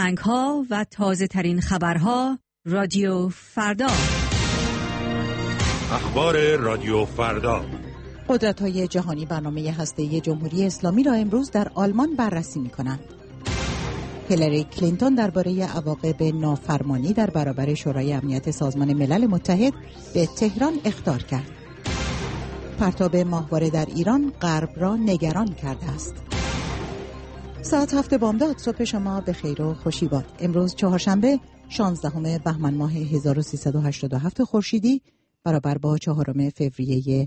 آهنگ‌ها و تازه‌ترین خبرها رادیو فردا. اخبار رادیو فردا. قدرت‌های جهانی برنامه هسته‌ای جمهوری اسلامی را امروز در آلمان بررسی می‌کنند. هیلاری کلینتون درباره عواقب نافرمانی در برابر شورای امنیت سازمان ملل متحد به تهران اخطار کرد. پرتاب ماهواره در ایران غرب را نگران کرده است. ساعت 7 بامداد. صبح شما به خیر و خوشی باد. امروز چهارشنبه 16 بهمن ماه 1387 خورشیدی برابر با 4 فوریه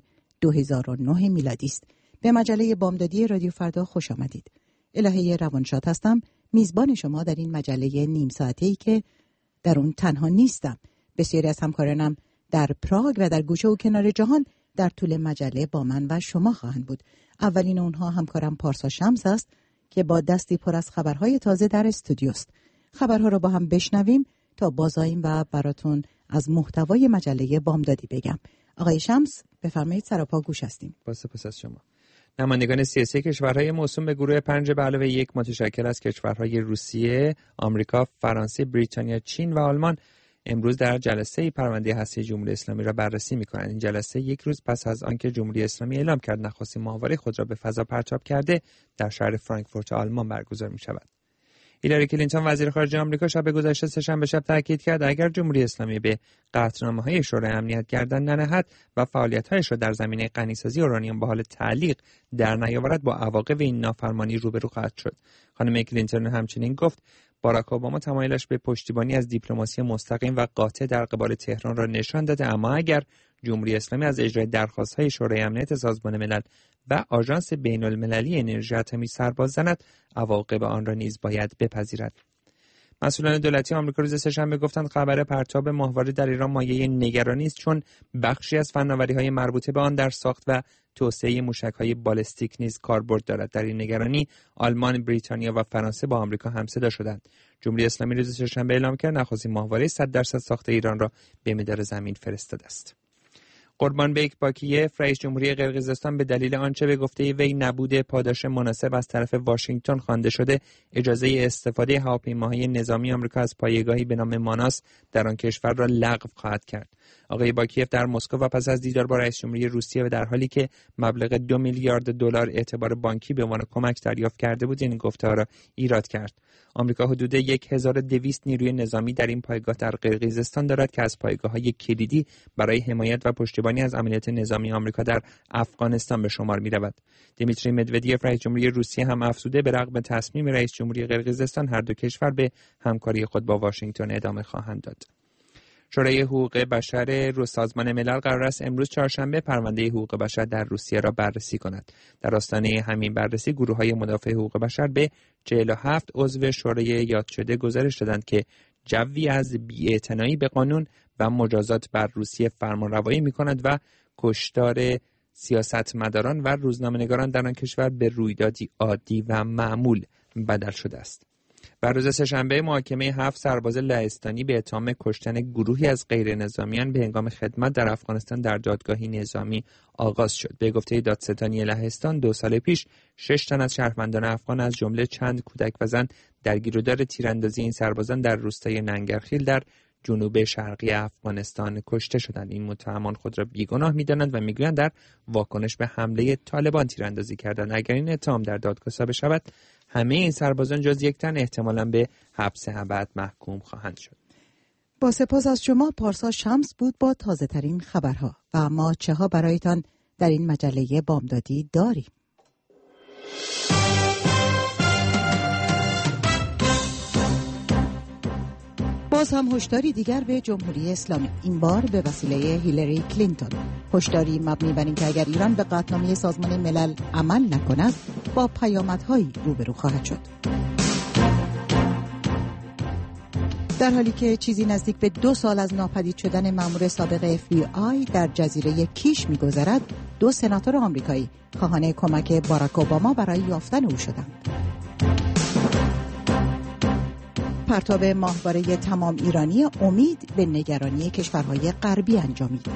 2009 میلادی است. به مجله بامدادی رادیو فردا خوش آمدید. الهه روانشاد هستم، میزبان شما در این مجله نیم ساعته‌ای که در اون تنها نیستم. بسیاری از همکارانم در پراگ و در گوشه و کنار جهان در طول مجله با من و شما خواهند بود. اولین اونها همکارم پارسا شمس است که با دستی پر از خبرهای تازه در استودیوست. خبرها رو با هم بشنویم تا بازاییم و براتون از محتوای مجله بامدادی بگم. آقای شمس بفرمایید، سراپا گوش هستیم. با سپاس از شما. نمایندگان سیاسی کشورهای موسوم به گروه 5 به علاوه 1 متشکل از کشورهای روسیه، آمریکا، فرانسه، بریتانیا، چین و آلمان امروز در جلسه پرونده هسته جمهوری اسلامی را بررسی می‌کنند. این جلسه یک روز پس از آنکه جمهوری اسلامی اعلام کرد نخستین ماهواره خود را به فضا پرتاب کرده در شهر فرانکفورت آلمان برگزار می‌شود. هیلاری کلینتون وزیر خارجه آمریکا شب گذشته سه‌شنبه شب تاکید کرد اگر جمهوری اسلامی به قطعنامه‌های شورای امنیت گردن ننهد و فعالیت‌هایش را در زمینه غنیسازی اورانیوم به حال تعلیق در نیاورد با عواقب این نافرمانی روبرو خواهد شد. خانم کلینتون همچنین گفت باراک اوباما تمایلش به پشتیبانی از دیپلماسی مستقیم و قاطع در قبال تهران را نشان داده، اما اگر جمهوری اسلامی از اجرای درخواست‌های شورای امنیت سازمان ملل و آژانس بین‌المللی انرژی اتمی سر باز زند، عواقب آن را نیز باید بپذیرد. مسئولان دولتی آمریکا روز سه‌شنبه گفتند خبر پرتاب ماهواره در ایران مایه نگرانی است، چون بخشی از فناوری‌های مربوطه به آن در ساخت و توسعه موشک‌های بالستیک نیز کاربرد دارد. در این نگرانی آلمان، بریتانیا و فرانسه با آمریکا همصدا شدند. جمهوری اسلامی روز سه‌شنبه اعلام کرد نخستین ماهواره 100% ساخت ایران را به مدار زمین فرستاده است. قوربانبک باکیف رئیس جمهوری قرقیزستان به دلیل آنچه به گفته وی نبوده پاداش مناسب از طرف واشنگتن خوانده شده اجازه استفاده هواپیماهای نظامی آمریکا از پایگاهی به نام ماناس در آن کشور را لغو خواهد کرد. آقای باکیف در مسکو و پس از دیدار با رئیس جمهوری روسیه و در حالی که مبلغ 2 میلیارد دلار اعتبار بانکی به عنوان کمک دریافت کرده بود این گفته‌ها را ایراد کرد. آمریکا حدود 1200 نیروی نظامی در این پایگاه در قرقیزستان دارد که از پایگاه‌های کلیدی برای حمایت و پشتیبانی از عملیات نظامی آمریکا در افغانستان به شمار می‌رود. دیمیتری مدودیف رئیس جمهوری روسیه هم افزوده به رغم تصمیم رئیس جمهوری قرقیزستان هر دو کشور به همکاری خود با واشنگتن ادامه خواهند داد. شورای حقوق بشر سازمان ملل قرار است امروز چهارشنبه پرونده حقوق بشر در روسیه را بررسی کند. در آستانه همین بررسی گروه‌های مدافع حقوق بشر به 47 عضو شورای یاد شده گزارش دادند که جوی از بی‌اعتنایی به قانون و مجازات بر روسیه فرمانروایی می‌کند و کشتار سیاستمداران و روزنامه‌نگاران در آن کشور به رویدادی عادی و معمول بدل شده است. بر روز سه‌شنبه محاکمه 7 سرباز لهستانی به اتهام کشتن گروهی از غیر نظامیان به هنگام خدمت در افغانستان در دادگاهی نظامی آغاز شد. به گفته دادستانی لهستان 2 سال پیش 6 تن از شهروندان افغان از جمله چند کودک و زن در گیرودار تیراندازی این سربازان در روستای ننگرخیل در جنوب شرقی افغانستان کشته شدند. این متهمان خود را بیگناه می‌دانند و می‌گویند در واکنش به حمله طالبان تیراندازی کردند. اگر این اتهام در دادگاه ثابت شود همه این سربازان جز یک تن احتمالاً به حبس ابد محکوم خواهند شد. با سپاس از شما پارسا شمس بود با تازه ترین خبرها و ما چه ها برایتان در این مجله بامدادی داریم. باز هم هشداری دیگر به جمهوری اسلامی، این بار به وسیله هیلاری کلینتون. هشداری مبنی بر اینکه اگر ایران به قطعنامه سازمان ملل عمل نکند با پیامدهایی روبرو خواهد شد. در حالی که چیزی نزدیک به 2 سال از ناپدید شدن مأمور سابق FBI در جزیره کیش می‌گذرد، 2 سناتور آمریکایی خواهان کمک باراک اوباما برای یافتن او شدند. پرتاب ماهواره تمام ایرانی امید به نگرانی کشورهای غربی انجامید.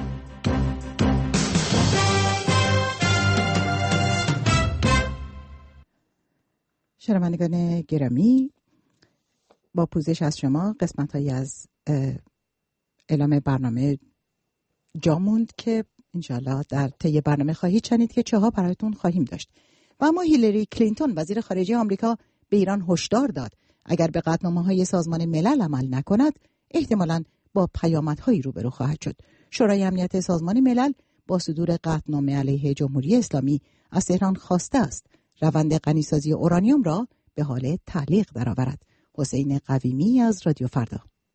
شنوندگان گرامی، با پوزش از شما قسمت‌هایی از اعلام برنامه جا موند که انشاءالله در طی برنامه خواهید شنید که چه ها برایتون خواهیم داشت. و اما هیلاری کلینتون وزیر خارجه آمریکا به ایران هشدار داد اگر به قطعنامه‌های سازمان ملل عمل نکند احتمالاً با پیامدهایی روبرو خواهد شد. شورای امنیت سازمان ملل با صدور قطعنامه علیه جمهوری اسلامی از تهران خواسته است روند غنیسازی اورانیوم را به حال تعلیق درآورد. حسین قویمی از رادیو فردا.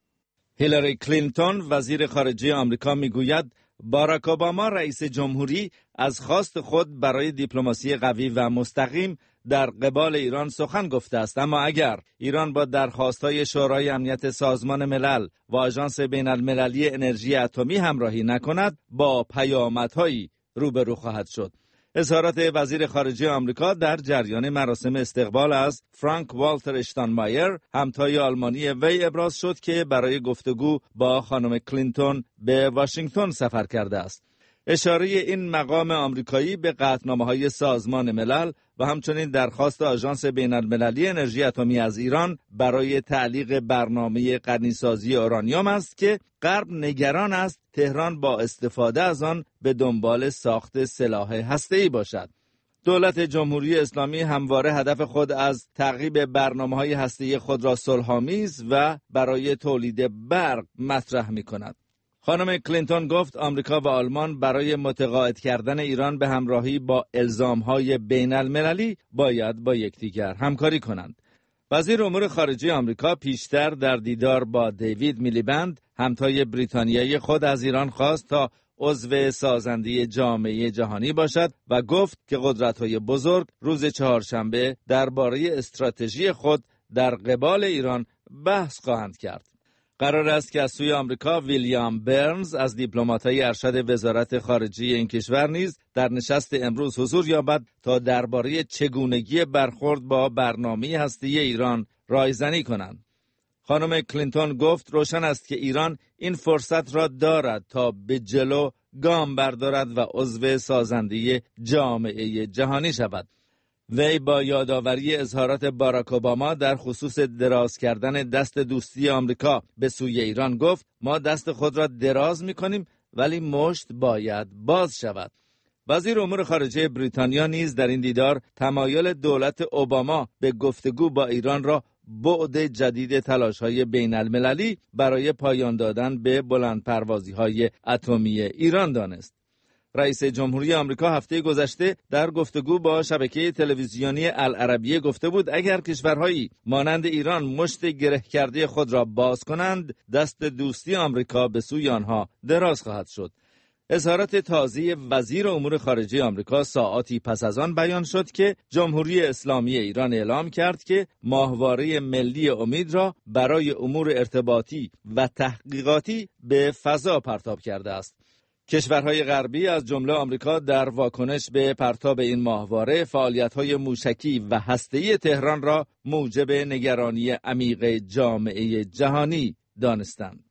هیلاری کلینتون وزیر خارجه آمریکا میگوید باراک اوباما رئیس جمهوری از خواست خود برای دیپلماسی قوی و مستقیم در قبال ایران سخن گفته است، اما اگر ایران با درخواست‌های شورای امنیت سازمان ملل و آژانس بین‌المللی انرژی اتمی همراهی نکند با پیامدهایی روبرو خواهد شد. اظهارات وزیر خارجه آمریکا در جریان مراسم استقبال از فرانک والتر اشتاینمایر همتای آلمانی وی ابراز شد که برای گفتگو با خانم کلینتون به واشنگتن سفر کرده است. اشاره این مقام آمریکایی به قطعنامه‌های سازمان ملل و همچنین درخواست آژانس بین‌المللی انرژی اتمی از ایران برای تعلیق برنامه غنیسازی اورانیوم است که غرب نگران است تهران با استفاده از آن به دنبال ساخت سلاح هسته‌ای باشد. دولت جمهوری اسلامی همواره هدف خود از تعقیب برنامه‌های هسته‌ای خود را صلح‌آمیز و برای تولید برق مطرح می‌کند. خانم کلینتون گفت آمریکا و آلمان برای متقاعد کردن ایران به همراهی با الزام‌های بین‌المللی باید با یکدیگر همکاری کنند. وزیر امور خارجه آمریکا پیشتر در دیدار با دیوید میلیبند همتای بریتانیایی خود از ایران خواست تا عضو سازنده جامعه جهانی باشد و گفت که قدرت‌های بزرگ روز چهارشنبه درباره استراتژی خود در قبال ایران بحث خواهند کرد. قرار است که از سوی آمریکا ویلیام برنز از دیپلمات‌های ارشد وزارت خارجه این کشور نیز در نشست امروز حضور یابد تا درباره چگونگی برخورد با برنامه هسته‌ای ایران رایزنی کنند. خانم کلینتون گفت روشن است که ایران این فرصت را دارد تا به جلو گام بردارد و عضو سازنده جامعه جهانی شود. وی با یادآوری اظهارات باراک اوباما در خصوص دراز کردن دست دوستی آمریکا به سوی ایران گفت ما دست خود را دراز می‌کنیم ولی مشت باید باز شود. وزیر امور خارجه بریتانیا نیز در این دیدار تمایل دولت اوباما به گفتگو با ایران را بعد جدید تلاش‌های بین‌المللی برای پایان دادن به بلندپروازی‌های اتمی ایران دانست. رئیس جمهوری آمریکا هفته گذشته در گفتگو با شبکه تلویزیونی العربیه گفته بود اگر کشورهایی مانند ایران مشت گره کرده خود را باز کنند دست دوستی آمریکا به سوی آنها دراز خواهد شد. اظهارات تازه وزیر امور خارجه آمریکا ساعاتی پس از آن بیان شد که جمهوری اسلامی ایران اعلام کرد که ماهواره ملی امید را برای امور ارتباطی و تحقیقاتی به فضا پرتاب کرده است. کشورهای غربی از جمله آمریکا در واکنش به پرتاب این ماهواره فعالیت‌های موشکی و هسته‌ای تهران را موجب نگرانی عمیق جامعه جهانی دانستند.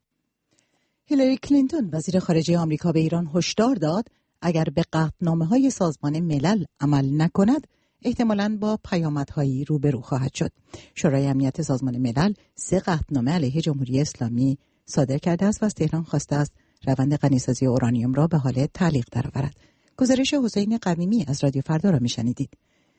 هیلاری کلینتون وزیر خارجه آمریکا به ایران هشدار داد اگر به قطعنامه‌های سازمان ملل عمل نکند احتمالاً با پیامدهایی روبرو خواهد شد. شورای امنیت سازمان ملل 3 قطعنامه علیه جمهوری اسلامی صادر کرده است و از تهران خواسته است روند غنیسازی اورانیوم را به حال تعلیق درآورد. گزارش حسین قویمی از رادیو فردا را میشنیدید.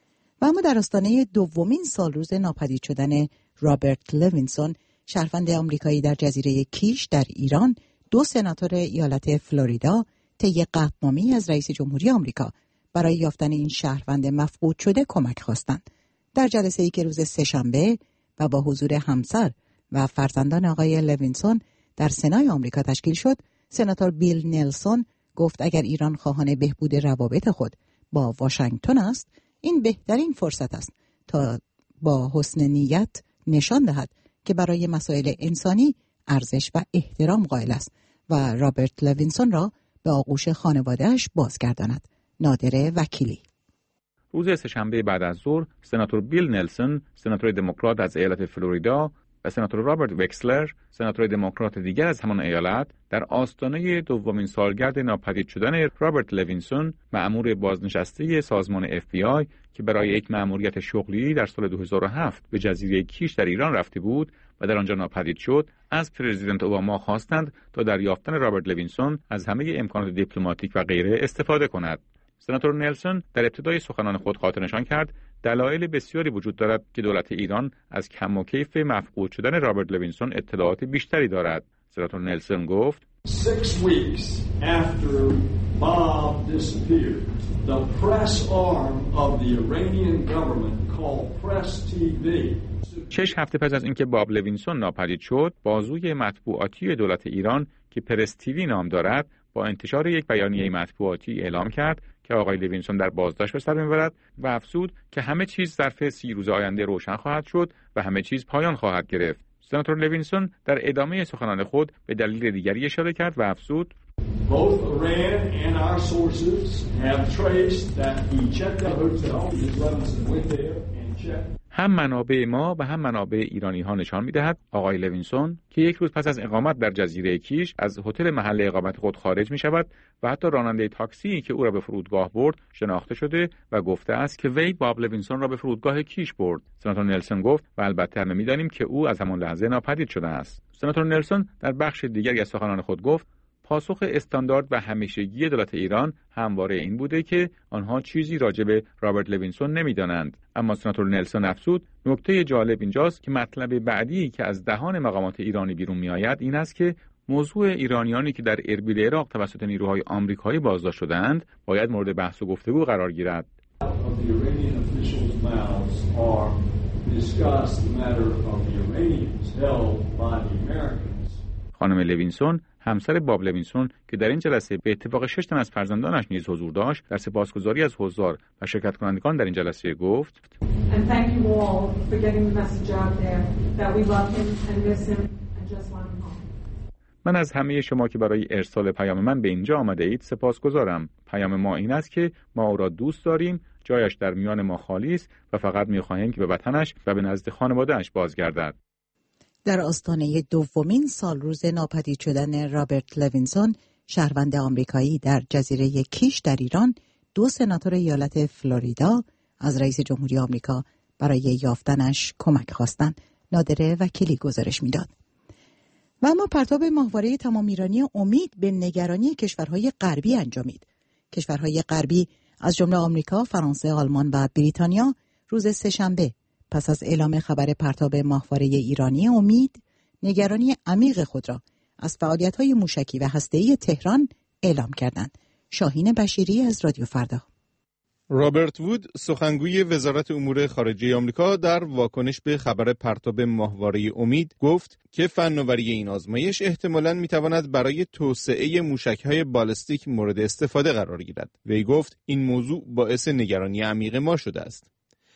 و اما در آستانه دومین سالروز ناپدید شدن رابرت لوینسون، شهروند آمریکایی در جزیره کیش در ایران، 2 سناتور ایالت فلوریدا طی قطعنامه‌ای از رئیس جمهوری آمریکا برای یافتن این شهروند مفقود شده کمک خواستند. در جلسه‌ای که روز سه‌شنبه و با حضور همسر و فرزندان آقای لوینسون در سنای آمریکا تشکیل شد، سناتور بیل نلسون گفت اگر ایران خواهان بهبود روابط خود با واشنگتن است، این بهترین فرصت است تا با حسن نیت نشان دهد که برای مسائل انسانی ارزش و احترام قائل است و رابرت لوینسون را به آغوش خانواده‌اش بازگرداند. نادر وکیلی. روز سه‌شنبه بعد از ظهر سناتور بیل نلسون، سناتور دموکرات از ایالت فلوریدا، و سناتور رابرت وکسلر، سناتور دموکرات دیگر از همان ایالت، در آستانه دومین سالگرد ناپدید شدن رابرت لوینسون، مأمور بازنشسته سازمان FBI که برای یک مأموریت شغلی در سال 2007 به جزیره کیش در ایران رفته بود و در آنجا ناپدید شد، از پرزیدنت اوباما خواستند تا در یافتن رابرت لوینسون از همه امکانات دیپلماتیک و غیره استفاده کند. سناتور نلسون در ابتدای سخنان خود خاطر نشان کرد دلایل بسیاری وجود دارد که دولت ایران از کم و کیف مفقود شدن رابرت لوینسون اطلاعات بیشتری دارد. سناتور نلسون گفت 6 weeks after Bob disappeared, the press arm of the Iranian government called Press TV. 6 هفته پس از اینکه باب لوینسون ناپدید شد، بازوی مطبوعاتی دولت ایران که پرس تیوی نام دارد، با انتشار یک بیانیه مطبوعاتی اعلام کرد که آقای لوینسون در بازداشت به سر می‌برد و افزود که همه چیز ظرف 30 روز آینده روشن خواهد شد و همه چیز پایان خواهد گرفت. سناتور لوینسون در ادامه سخنان خود به دلیل دیگری اشاره کرد و افزود Both Iran and our sources have traced that he checked out a hotel. His Levinson went there and checked. هم منابع ما و هم منابع ایرانی ها نشان می‌دهد آقای لوینسون که یک روز پس از اقامت در جزیره کیش از هتل محل اقامت خود خارج می‌شود و حتی راننده تاکسی که او را به فرودگاه برد شناخته شده و گفته است که وی باب لوینسون را به فرودگاه کیش برد. سناتور نلسون گفت و البته همه می‌دانیم که او از همان لحظه ناپدید شده است. سناتور نلسون در بخش دیگری از سخنان خود گفت پاسخ استاندارد و همیشگی دولت ایران همواره این بوده که آنها چیزی راجع به رابرت لوینسون نمی‌دانند. اما سناتور نلسون افزود نکته جالب اینجاست که مطلب بعدی که از دهان مقامات ایرانی بیرون می‌آید این است که موضوع ایرانیانی که در اربیل عراق توسط نیروهای آمریکایی بازداشت شدند باید مورد بحث و گفتگو قرار گیرد. خانم لوینسون همسر باب لوینسون که در این جلسه به اتفاق 6 تن از فرزندانش نیز حضور داشت، در سپاسگزاری از حضار و شرکت کنندگان در این جلسه گفت من از همه شما که برای ارسال پیام من به اینجا آمده اید سپاسگزارم. پیام ما این است که ما او را دوست داریم، جایش در میان ما خالی است و فقط می‌خواهیم که به وطنش و به نزد خانواده‌اش بازگردد. در آستانه دومین سالروز ناپدید شدن رابرت لوینسون، شهروند آمریکایی در جزیره کیش در ایران، 2 سناتور ایالت فلوریدا از رئیس جمهوری آمریکا برای یافتنش کمک خواستند. نادره وکیلی گزارش میداد. و اما پرتاب ماهواره تمام ایرانی امید به نگرانی کشورهای غربی انجامید. کشورهای غربی از جمله آمریکا، فرانسه، آلمان و بریتانیا روز سه‌شنبه پس از اعلام خبر پرتاب ماهواره ایرانی امید، نگرانی عمیق خود را از فعالیت‌های موشکی و هسته‌ای تهران اعلام کردند. شاهین بشیری از رادیو فردا. رابرت وود، سخنگوی وزارت امور خارجه آمریکا، در واکنش به خبر پرتاب ماهواره امید گفت که فناوری این آزمایش احتمالاً می‌تواند برای توسعه موشک‌های بالستیک مورد استفاده قرار گیرد. وی گفت این موضوع باعث نگرانی عمیق ما شده است.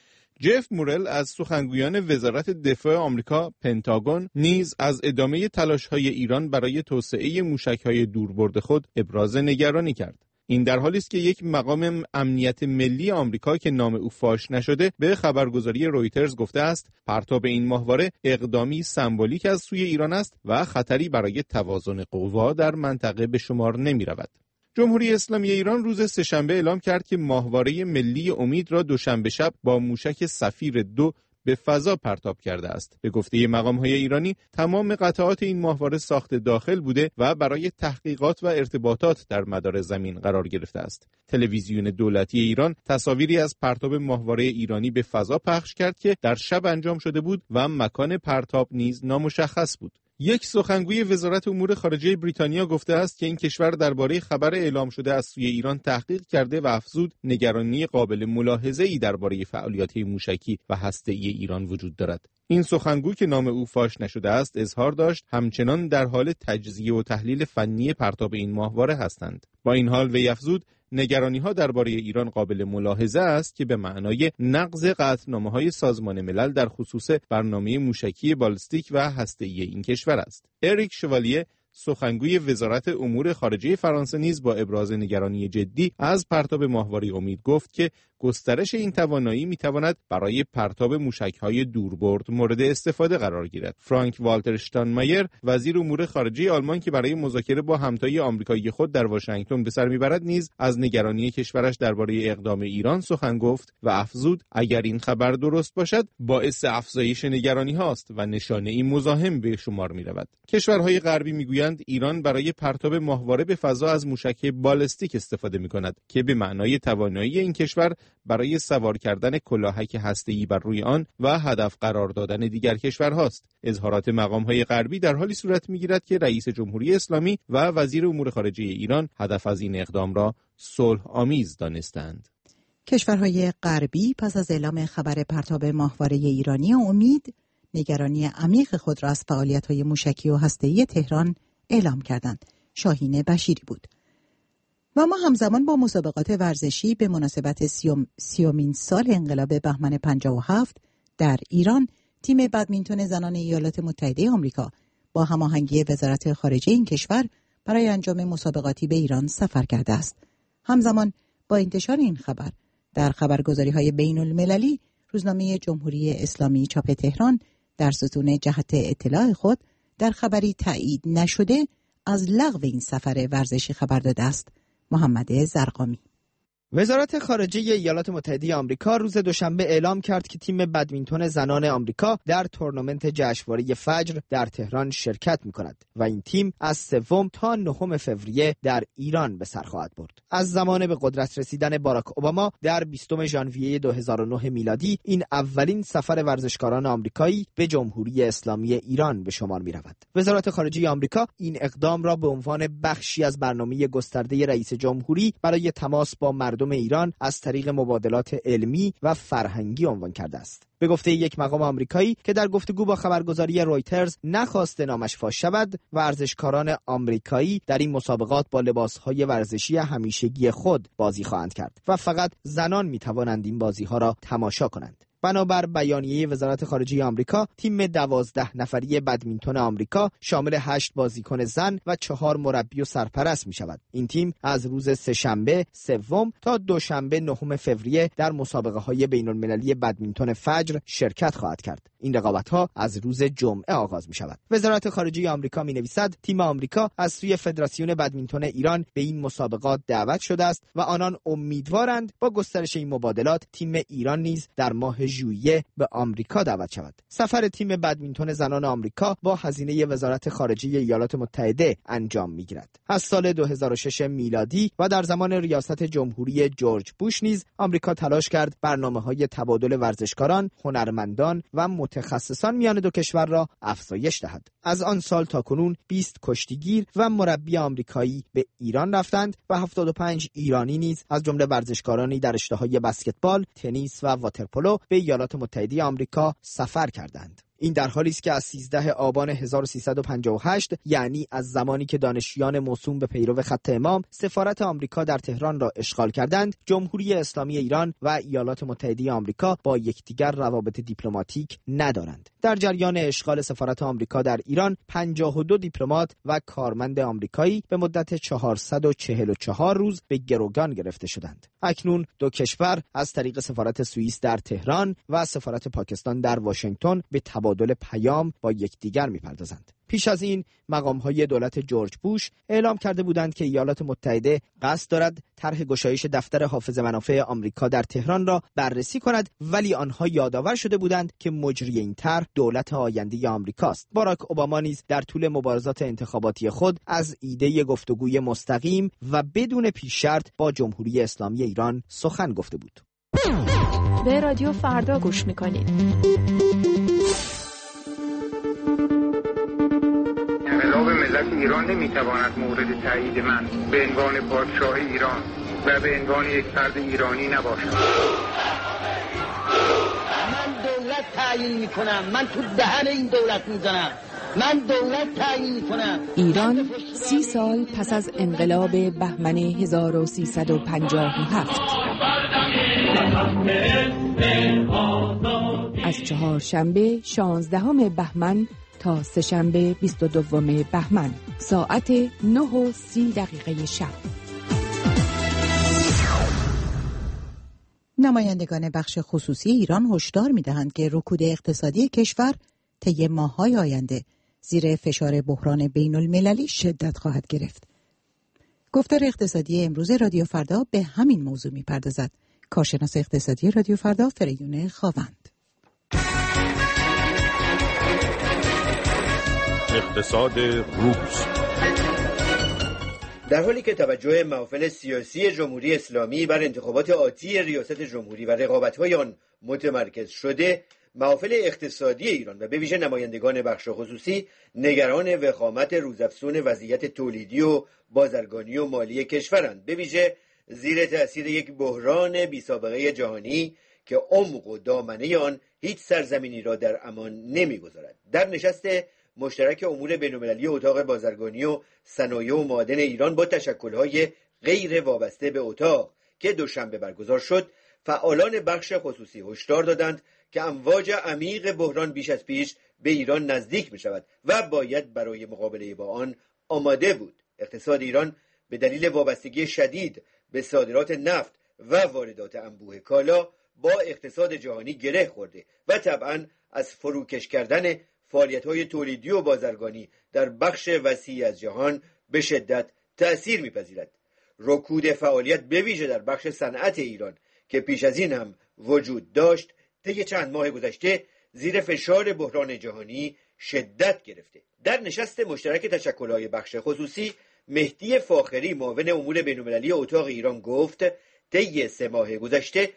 جف مورل از سخنگویان وزارت دفاع آمریکا پنتاگون نیز از ادامه تلاش‌های ایران برای توسعه موشک‌های دوربرد خود ابراز نگرانی کرد. این در حالی است که یک مقام امنیت ملی آمریکا که نام او فاش نشده به خبرگزاری رویترز گفته است پرتاب این ماهواره اقدامی سمبولیک از سوی ایران است و خطری برای توازن قوا در منطقه به شمار نمی‌رود. جمهوری اسلامی ایران روز سه‌شنبه اعلام کرد که ماهواره ملی امید را دوشنبه شب با موشک صفیر 2 به فضا پرتاب کرده است. به گفته مقام‌های ایرانی تمام قطعات این ماهواره ساخت داخل بوده و برای تحقیقات و ارتباطات در مدار زمین قرار گرفته است. تلویزیون دولتی ایران تصاویری از پرتاب ماهواره ایرانی به فضا پخش کرد که در شب انجام شده بود و مکان پرتاب نیز نامشخص بود. یک سخنگوی وزارت امور خارجه بریتانیا گفته است که این کشور درباره خبر اعلام شده از سوی ایران تحقیق کرده و افزود نگرانی قابل ملاحظه‌ای درباره فعالیت موشکی و هسته‌ای ایران وجود دارد. این سخنگو که نام او فاش نشده است اظهار داشت همچنان در حال تجزیه و تحلیل فنی پرتاب این ماهواره هستند. با این حال وی افزود نگرانی‌ها درباره ایران قابل ملاحظه است که به معنای نقض قطعنامه‌های سازمان ملل در خصوص برنامه موشکی بالستیک و هسته‌ای این کشور است. اریک شوالیه، سخنگوی وزارت امور خارجه فرانسه نیز با ابراز نگرانی جدی از پرتاب ماهواره امید گفت که گسترش این توانایی میتواند برای پرتاب موشک‌های دوربرد مورد استفاده قرار گیرد. فرانک والتر شتاینمایر، وزیر امور خارجه آلمان که برای مذاکره با همتای آمریکایی خود در واشنگتن به سر میبرد، نیز از نگرانی کشورش درباره اقدام ایران سخن گفت و افزود اگر این خبر درست باشد باعث افزایش نگرانی هاست و نشانه این مزاحم به شمار می رود. کشورهای غربی میگویند ایران برای پرتاب ماهواره به فضا از موشک بالستیک استفاده می کند که به معنای توانایی این کشور برای سوار کردن کلاهک هسته‌ای بر روی آن و هدف قرار دادن دیگر کشورهاست. اظهارات مقام‌های غربی در حالی صورت می‌گیرد که رئیس جمهوری اسلامی و وزیر امور خارجه ایران هدف از این اقدام را صلح آمیز دانستند. کشورهای غربی پس از اعلام خبر پرتاب ماهواره ایرانی امید، نگرانی عمیق خود را از فعالیت‌های موشکی و هسته‌ای تهران اعلام کردند. شاهین بشیری بود. و ما همزمان با مسابقات ورزشی به مناسبت 30مین سال انقلاب بهمن 57 در ایران، تیم بدمینتون زنان ایالات متحده آمریکا با هماهنگی وزارت خارجه این کشور برای انجام مسابقاتی به ایران سفر کرده است. همزمان با انتشار این خبر در خبرگزاری‌های بین‌المللی، روزنامه جمهوری اسلامی چاپ تهران در ستون جهت اطلاع خود در خبری تایید نشده از لغو این سفر ورزشی خبر داده است. محمد زرقامی. وزارت خارجه ایالات متحده آمریکا روز دوشنبه اعلام کرد که تیم بدمینتون زنان آمریکا در تورنمنت جشنواره فجر در تهران شرکت می‌کند و این تیم از 3 تا 9 فوریه در ایران به سر خواهد برد. از زمان به قدرت رسیدن باراک اوباما در 20 ژانویه 2009 میلادی این اولین سفر ورزشکاران آمریکایی به جمهوری اسلامی ایران به شمار می‌رود. وزارت خارجه آمریکا این اقدام را به عنوان بخشی از برنامه گسترده رئیس جمهوری برای تماس با مردم ایران از طریق مبادلات علمی و فرهنگی عنوان کرده است. به گفته یک مقام آمریکایی که در گفتگو با خبرگزاری رویترز نخواست نامش فاش شود، ورزشکاران آمریکایی در این مسابقات با لباس‌های ورزشی همیشگی خود بازی خواهند کرد و فقط زنان می‌توانند این بازی‌ها را تماشا کنند. بنابر بیانیه وزارت خارجه آمریکا، تیم 12 نفری بدمینتون آمریکا شامل 8 بازیکن زن و 4 مربی و سرپرست می شود. این تیم از روز سه‌شنبه 3 تا دوشنبه 9 فوریه در مسابقه های بین المللی بدمینتون فجر شرکت خواهد کرد. این رقابت‌ها از روز جمعه آغاز می شود. وزارت خارجه آمریکا می نویسد تیم آمریکا از سوی فدراسیون بدمینتون ایران به این مسابقات دعوت شده است و آنان امیدوارند با گسترش این مبادلات تیم ایران نیز در ماه ژوئیه به آمریکا دعوت شود. سفر تیم بدمینتون زنان آمریکا با هزینه وزارت خارجه ایالات متحده انجام می‌گیرد. از سال 2006 میلادی و در زمان ریاست جمهوری جورج بوش نیز آمریکا تلاش کرد برنامه‌های تبادل ورزشکاران، هنرمندان و متخصصان میان دو کشور را افزایش دهد. از آن سال تا کنون 20 کشتیگیر و مربی آمریکایی به ایران رفتند و 75 ایرانی نیز از جمله ورزشکارانی در رشته‌های بسکتبال، تنیس و واترپولو به ایالات متحده آمریکا سفر کردند. این در حالی است که از 13 آبان 1358 یعنی از زمانی که دانشجویان موسوم به پیرو خط امام سفارت آمریکا در تهران را اشغال کردند، جمهوری اسلامی ایران و ایالات متحده آمریکا با یکدیگر روابط دیپلماتیک ندارند. در جریان اشغال سفارت آمریکا در ایران 52 دیپلمات و کارمند آمریکایی به مدت 444 روز به گروگان گرفته شدند. اکنون دو کشور از طریق سفارت سوئیس در تهران و سفارت پاکستان در واشنگتن به تبادل پیام با یکدیگر می‌پردازند. پیش از این مقام‌های دولت جورج بوش اعلام کرده بودند که ایالات متحده قصد دارد طرح گشایش دفتر حافظ منافع آمریکا در تهران را بررسی کند، ولی آنها یادآور شده بودند که مجری این طرح دولت آینده آمریکاست. باراک اوباما نیز در طول مبارزات انتخاباتی خود از ایده گفتگوی مستقیم و بدون پیش شرط با جمهوری اسلامی ایران سخن گفته بود. به رادیو فردا گوش می‌کنید. انقلاب ملت ایران نمیتواند مورد تایید من به عنوان پادشاه ایران و به عنوان یک فرد ایرانی نباشد. من دولت تعیین میکنم، من تو دهن این دولت میزنم، من دولت تعیین میکنم. ایران 30 سال پس از انقلاب بهمن 1357 از چهارشنبه 16 بهمن تا سه‌شنبه 22 بهمن ساعت 9:30 شب. نمایندگان بخش خصوصی ایران هشدار می‌دهند که رکود اقتصادی کشور طی ماه‌های آینده زیر فشار بحران بین‌المللی شدت خواهد گرفت. گفتار اقتصادی امروز رادیو فردا به همین موضوع می‌پردازد. کارشناس اقتصادی رادیو فردا فریدون خاوند. اقتصاد روز. در حالی که توجه محافل سیاسی جمهوری اسلامی بر انتخابات آتی ریاست جمهوری و رقابت‌های آن متمرکز شده، محافل اقتصادی ایران و به ویژه نمایندگان بخش خصوصی نگران وخامت روزافزون وضعیت تولیدی و بازرگانی و مالی کشورند، به ویژه زیر تأثیر یک بحران بی‌سابقه جهانی که عمق و دامنه آن هیچ سرزمینی را در امان نمی‌گذارد. در نشست مشترک امور بین‌المللی اتاق بازرگانی و صنایع و معادن ایران با تشکل‌های غیر وابسته به اتاق که دوشنبه برگزار شد، فعالان بخش خصوصی هشدار دادند که امواج عمیق بحران بیش از پیش به ایران نزدیک می‌شود و باید برای مقابله با آن آماده بود. اقتصاد ایران به دلیل وابستگی شدید به صادرات نفت و واردات انبوه کالا با اقتصاد جهانی گره خورده و طبعاً از فروکش کردن فعالیت‌های تولیدی و بازرگانی در بخش وسیعی از جهان به شدت تأثیر می‌پذیرد. رکود فعالیت به ویژه در بخش صنعت ایران که پیش از این هم وجود داشت، طی چند ماه گذشته زیر فشار بحران جهانی شدت گرفته. در نشست مشترک تشکل‌های بخش خصوصی، مهدی فاخری معاون امور بین‌المللی اتاق ایران گفت طی 3 ماه گذشته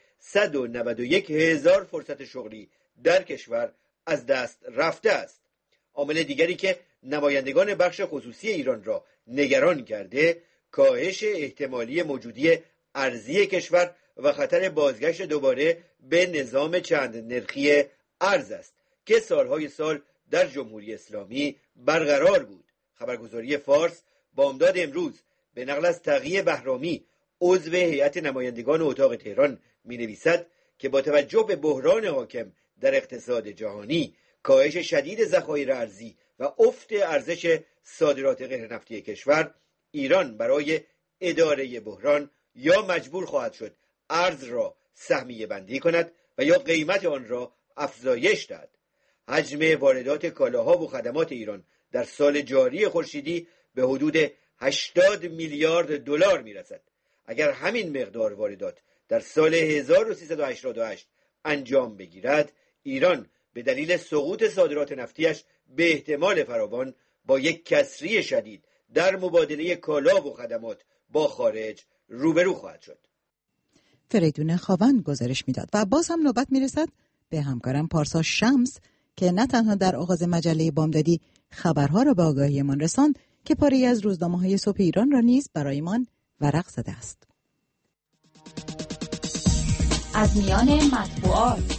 191,000 فرصت شغلی در کشور از دست رفته است. عامل دیگری که نمایندگان بخش خصوصی ایران را نگران کرده، کاهش احتمالی موجودی ارزی کشور و خطر بازگشت دوباره به نظام چند نرخی ارز است که سالهای سال در جمهوری اسلامی برقرار بود. خبرگزاری فارس بامداد امروز به نقل از تقی بهرامی، عضو هیئت نمایندگان اتاق تهران، می‌نویسد که با توجه به بحران حاکم در اقتصاد جهانی، کاهش شدید ذخایر ارزی و افت ارزش صادرات غیر نفتی کشور، ایران برای اداره بحران یا مجبور خواهد شد ارز را سهمیه بندی کند و یا قیمت آن را افزایش دهد. حجم واردات کالاها و خدمات ایران در سال جاری خورشیدی به حدود 80 میلیارد دلار میرسد. اگر همین مقدار واردات در سال 1388 انجام بگیرد، ایران به دلیل سقوط صادرات نفتیش به احتمال فراوان با یک کسری شدید در مبادله کالا و خدمات با خارج روبرو خواهد شد. فریدون خاوند گزارش میداد و باز هم نوبت میرسد به همکارم پارسا شمس که نه تنها در آغاز مجله بامدادی خبرها را به آگاهیمان رساند که پاره‌ای از روزنامه‌های صبح ایران را نیز برایمان ورق زده است. از میان مطبوعات،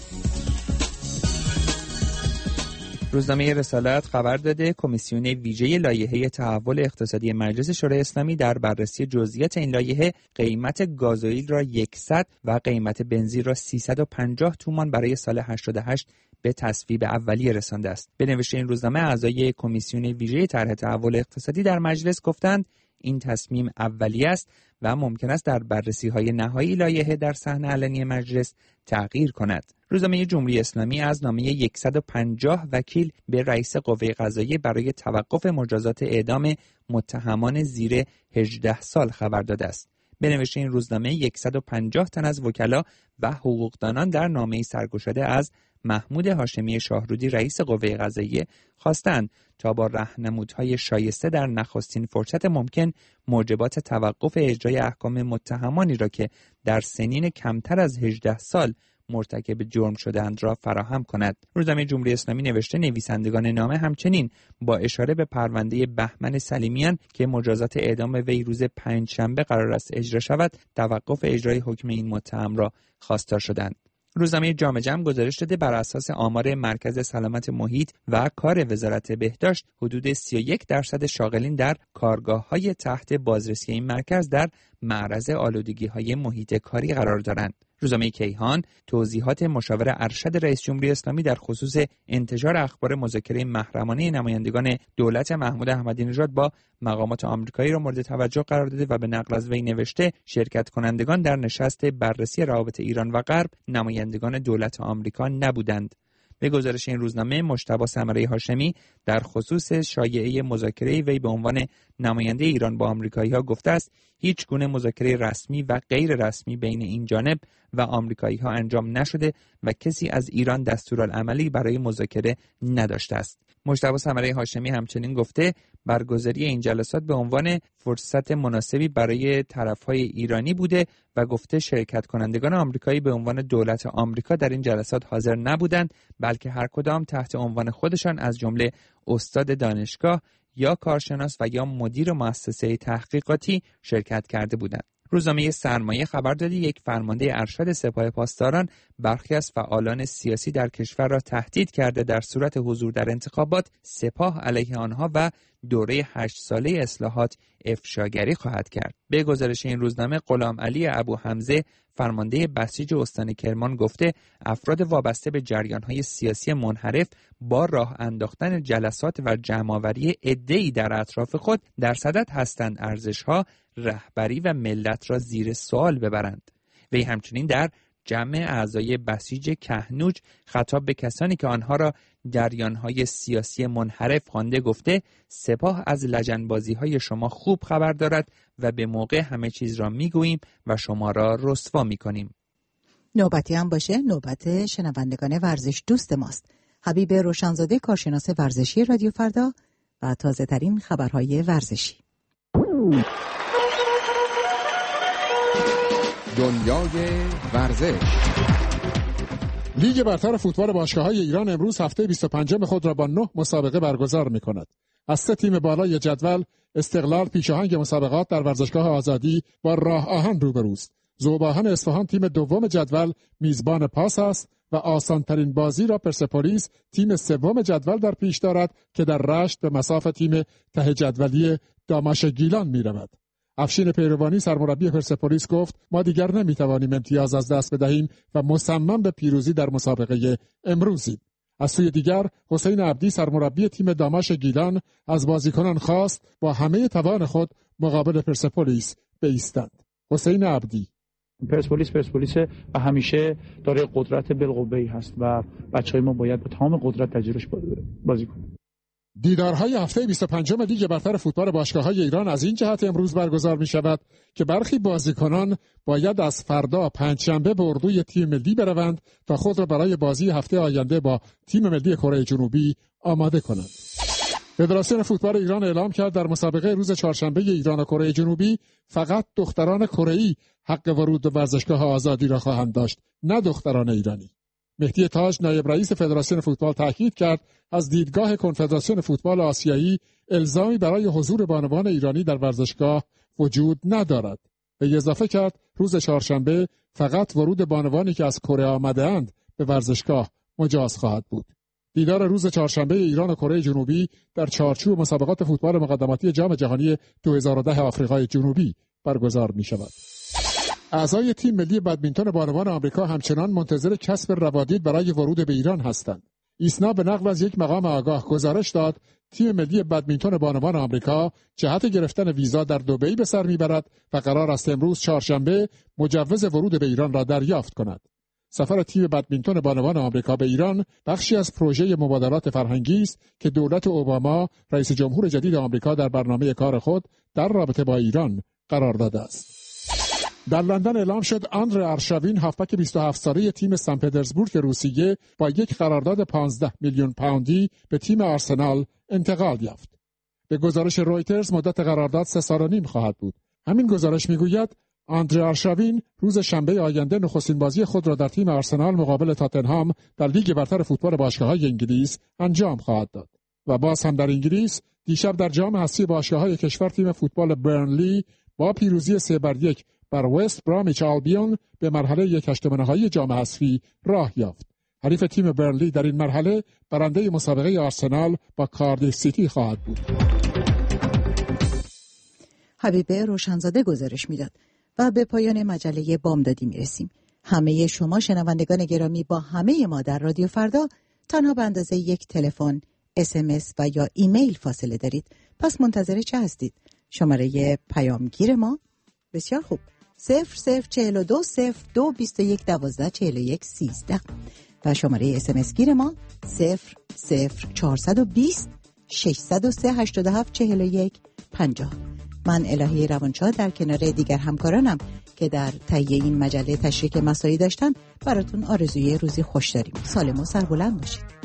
روزنامه رسالت خبر داده کمیسیون ویژه لایحه تحول اقتصادی مجلس شورای اسلامی در بررسی جزئیات این لایحه قیمت گازوئیل را 100 و قیمت بنزین را 350 تومان برای سال 88 به تصویب اولیه رسانده است. به نوشته این روزنامه، اعضای کمیسیون ویژه طرح تحول اقتصادی در مجلس گفتند این تصمیم اولیه است و ممکن است در بررسی‌های نهایی لایحه در صحن علنی مجلس تغییر کند. روزنامه جمهوری اسلامی از نامه 150 وکیل به رئیس قوه قضاییه برای توقف مجازات اعدام متهمان زیر 18 سال خبر داده است. به نوشته این روزنامه 150 تن از وکلا و حقوقدانان در نامه‌ای سرگشاده از محمود هاشمی شاهرودی رئیس قوه قضاییه خواستند تا با راهنمودهای شایسته در نخستین فرصت ممکن موجبات توقف اجرای احکام متهمانی را که در سنین کمتر از 18 سال مرتکب جرم شده‌اند را فراهم کند. روزنامه جمهوری اسلامی نوشته نویسندگان نامه همچنین با اشاره به پرونده بهمن سلیمیان که مجازات اعدام وی روز پنجشنبه قرار است اجرا شود، توقف اجرای حکم این متهم را خواستار شدند. روزنامه جامعه جمع گزارش داده بر اساس آمار مرکز سلامت محیط و کار وزارت بهداشت، حدود 31% شاغلین در کارگاه‌های تحت بازرسی این مرکز در معرض آلودگی‌های محیط کاری قرار دارند. روزنامه کیهان توضیحات مشاور ارشد رئیس جمهوری اسلامی در خصوص انتشار اخبار مذاکره محرمانه نمایندگان دولت محمود احمدی نژاد با مقامات آمریکایی را مورد توجه قرار داده و به نقل از وی نوشته شرکت کنندگان در نشست بررسی روابط ایران و غرب نمایندگان دولت آمریکا نبودند. به گزارش این روزنامه، مجتبی ثمره هاشمی در خصوص شایعه مذاکره وی به عنوان نماینده ایران با آمریکایی‌ها گفته است هیچ گونه مذاکره رسمی و غیر رسمی بین این جانب و آمریکایی‌ها انجام نشده و کسی از ایران دستورالعملی برای مذاکره نداشته است. مجتبی ثمره هاشمی همچنین گفته برگزاری این جلسات به عنوان فرصت مناسبی برای طرف‌های ایرانی بوده و گفته شرکت کنندگان آمریکایی به عنوان دولت آمریکا در این جلسات حاضر نبودند، بلکه هر کدام تحت عنوان خودشان از جمله استاد دانشگاه یا کارشناس و یا مدیر مؤسسه تحقیقاتی شرکت کرده بودند. روزنامه سرمایه خبر داده یک فرمانده ارشد سپاه پاسداران برخی از فعالان سیاسی در کشور را تهدید کرده در صورت حضور در انتخابات سپاه علیه آنها و دوره 8 ساله اصلاحات افشاگری خواهد کرد. به گزارش این روزنامه غلام علی ابو حمزه فرمانده بسیج استان کرمان گفته افراد وابسته به جریان‌های سیاسی منحرف با راه انداختن جلسات و جمع‌آوری عده‌ای در اطراف خود در صدد هستند ارزش‌ها، رهبری و ملت را زیر سوال ببرند. وی همچنین در جمع اعضای بسیج کهنوج خطاب به کسانی که آنها را جریان‌های سیاسی منحرف خوانده گفته سپاه از لجنبازی‌های شما خوب خبر دارد و به موقع همه چیز را می‌گوییم و شما را رسوا می‌کنیم. نوبتی هم باشه نوبت شنوندگان ورزش دوست ماست. حبیب روشنزاده کارشناس ورزشی رادیو فردا و تازه‌ترین خبرهای ورزشی. دنیای ورزش. لیگ برتر فوتبال باشگاه‌های ایران امروز هفته 25 خود را با 9 مسابقه برگزار می‌کند. از 3 تیم بالای جدول استقلال پیشاهنگ مسابقات در ورزشگاه آزادی با راه آهن روبروست. ذوب‌آهن اصفهان تیم دوم جدول میزبان پاس است و آسان‌ترین بازی را پرسپولیس تیم سوم جدول در پیش دارد که در رشت به مصاف تیم ته جدولی داماش گیلان می‌رود. افشین پیروانی سرمربی پرسپولیس گفت ما دیگر نمیتوانیم امتیاز از دست بدهیم و مصمم به پیروزی در مسابقه امروزیم. از سوی دیگر حسین عبدی سرمربی تیم داماش گیلان از بازیکنان خواست با همه توان خود مقابل پرسپولیس بایستند. حسین عبدی پرسپولیس و همیشه داره قدرت بالقوه‌ای هست و بچه‌های ما باید به تمام قدرت تجربهش بازی کنند. دیدارهای هفته 25 لیگ برتر فوتبال باشگاه‌های ایران از این جهت امروز برگزار می‌شود که برخی بازیکنان باید از فردا پنجشنبه به اردوی تیم ملی بروند تا خود را برای بازی هفته آینده با تیم ملی کره جنوبی آماده کنند. فدراسیون فوتبال ایران اعلام کرد در مسابقه روز چهارشنبه ایران و کره جنوبی فقط دختران کره‌ای حق ورود به ورزشگاه آزادی را خواهند داشت، نه دختران ایرانی. مهدی تاج نایب رئیس فدراسیون فوتبال تاکید کرد از دیدگاه کنفدراسیون فوتبال آسیایی الزامی برای حضور بانوان ایرانی در ورزشگاه وجود ندارد. به اضافه کرد روز چهارشنبه فقط ورود بانوانی که از کره آمده‌اند به ورزشگاه مجاز خواهد بود. دیدار روز چهارشنبه ایران و کره جنوبی در چارچوب مسابقات فوتبال مقدماتی جام جهانی 2010 آفریقای جنوبی برگزار می شود. اعضای تیم ملی بدمینتون بانوان آمریکا همچنان منتظر کسب روادید برای ورود به ایران هستند. ایسنا به نقل از یک مقام آگاه گزارش داد تیم ملی بدمینتون بانوان آمریکا جهت گرفتن ویزا در دبی به سر میبرد و قرار است امروز چهارشنبه مجوز ورود به ایران را دریافت کند. سفر تیم بدمینتون بانوان آمریکا به ایران بخشی از پروژه مبادلات فرهنگی است که دولت اوباما رئیس جمهور جدید آمریکا در برنامه کار خود در رابطه با ایران قرار داده است. در لندن اعلام شد آندره ارشاوین هافبک 27 ساله تیم سن پترزبورگ روسیه با یک قرارداد 15 میلیون پوندی به تیم آرسنال انتقال یافت. به گزارش رویترز مدت قرارداد 3 سال و نیم خواهد بود. همین گزارش میگوید آندره ارشاوین روز شنبه آینده نخستین بازی خود را در تیم آرسنال مقابل تاتنهام در لیگ برتر فوتبال باشگاه‌های انگلیس انجام خواهد داد. و باز هم در انگلیس دیشب در جام حذفی باشگاه‌های کشور تیم فوتبال برنلی با پیروزی 3-1 بر وست برامیچ آلبیون به مرحله 1/8 نهایی جام حذفی راه یافت. حریف تیم برنلی در این مرحله برنده مسابقه آرسنال با کاردیف سیتی خواهد بود. حبیب روشنزاده گزارش میداد. و به پایان مجله بامدادی میرسیم. همه شما شنوندگان گرامی با همه ما در رادیو فردا تنها به اندازه یک تلفن، SMS و یا ایمیل فاصله دارید. پس منتظر چه هستید؟ شماره پیامگیر ما بسیار خوب 0042 02 21 12 41 13 و شماره SMS گیر ما 00420 603 87 41 50. من الهی روانشاد در کنار دیگر همکارانم که در تهیه این مجله تشریک مساعی داشتن براتون آرزوی روزی خوش داریم. سالم و سربلند باشید.